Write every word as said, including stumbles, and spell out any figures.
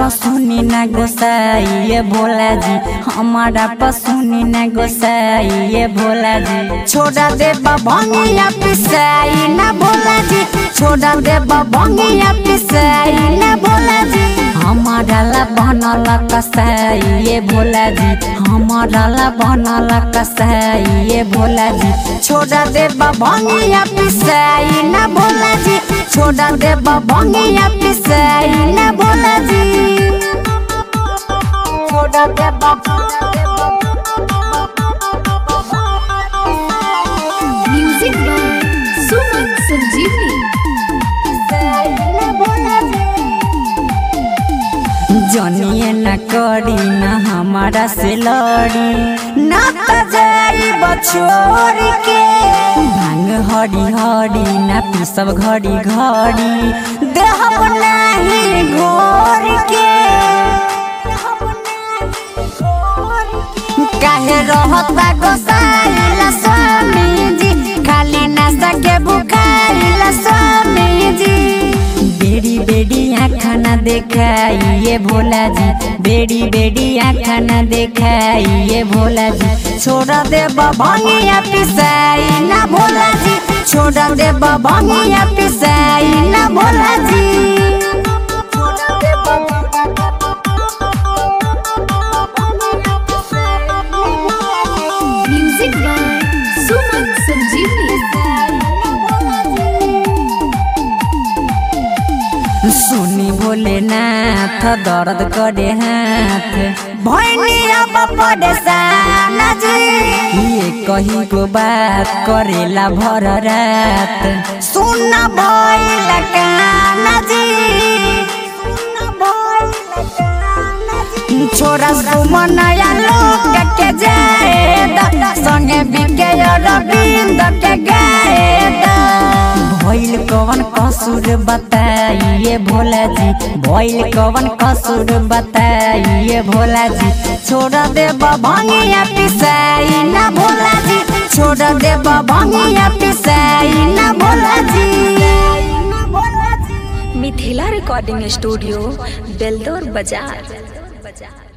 पसुनी न गोसाई ये भोला जी, हमारा पसुनी न गोसाई ये भोला जी। छोड़ा दे भंगिया पिसाई न भोला जी, छोड़ा दे भंगिया पिसाई न भोला जी। हमारा ला बनल कसाई ये भोला जी, हमारा ला बनल कसाई ये भोला जी। छोड़ा दे भंगिया पिसाई न भोला जी, छोड़ा दे भंगिया पिसाई न भोला जी। छोड़ा दे म्यूजिक बाय सुमन संजीवनी। जनिए न करी न हमारा से लड़ी, ना तो जाई बछोरी के। भांग हरी हरी न पीसब घड़ी घड़ी, देहब नहीं घोर के। काहे रहत बा गोसाई स्वामी जी, खाली नशा के भुखाई स्वामी जी। बेड़ी बेड़ी आँखा न देखाई ये भोला जी, बेड़ी बेड़ी आँखा न देखाई ये भोला जी। छोड़ा दे भंगिया पिसाई न भोला जी, छोड़ा दे भंगिया पिसाई न भोला जी। म्यूजिक बाय सुमन संजीवनी। सुनी भोलेनाथ दर्द करे हाथ, भैनिया परेशान जी। ये कही को बात करेला भर रात, सुन भइल कान जी। छोरा सुमन लोक के जाए संगे बिके रविंद के गाए। भइल कवन कसूर बताई ये भोला जी, भइल कवन कसूर बताई ये भोला जी। छोड़ दे भंगिया पिसाई न भोला जी, छोड़ दे भंगिया पिसाई न भोला जी। मिथिला रिकॉर्डिंग स्टूडियो बेलदौर बाजार।